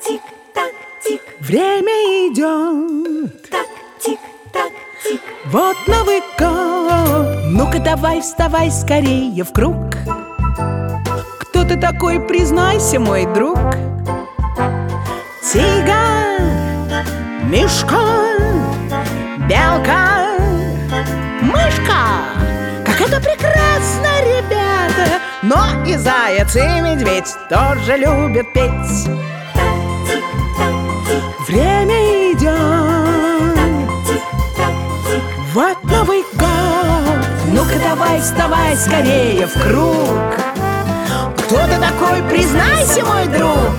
тик-так, тик. Время идет. Так, тик-так, тик. Вот Новый год. Ну-ка давай, вставай скорее в круг. Кто ты такой, признайся, мой друг? Тигр, мишка, белка, мышка. Как это прекрасно, ребята! Но и заяц, и медведь тоже любят петь. Так, тик-так, тик. Время идет. Тик-так, тик. Вот Новый год. Ну-ка давай, вставай скорее в круг. Кто ты такой, признайся, мой друг?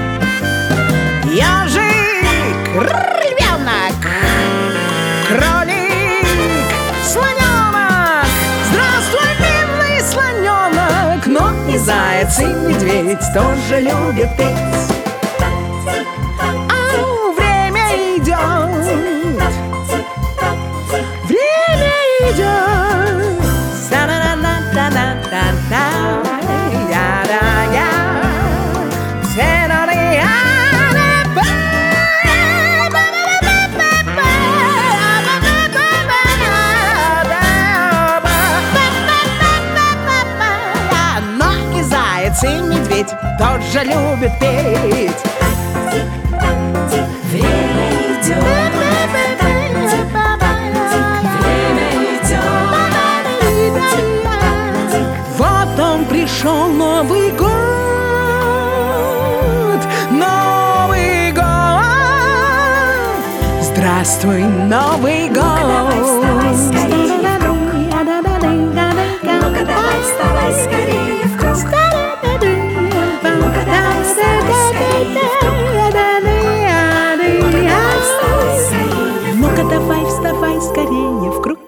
Ежик, львенок, кролик, слоненок. Здравствуй, милый слоненок. Но и заяц, и медведь тоже любят петь. Так, тик-так, Ау, время идет. тик-так, тик. Время идет. Са-на-на-на-на-на-на. Я-да-я. Се-на-ри-я-на-ба. Но и заяц, и медведь тоже любят петь. Тик-так, тик. Время идет. Вот он пришел, Новый год. Новый год. Здравствуй, Новый год. давай, вставай скорее в круг. Ну-ка давай, вставай скорее в круг. Ну-ка давай, вставай скорее в круг. Ну-ка давай, вставай скорее в круг.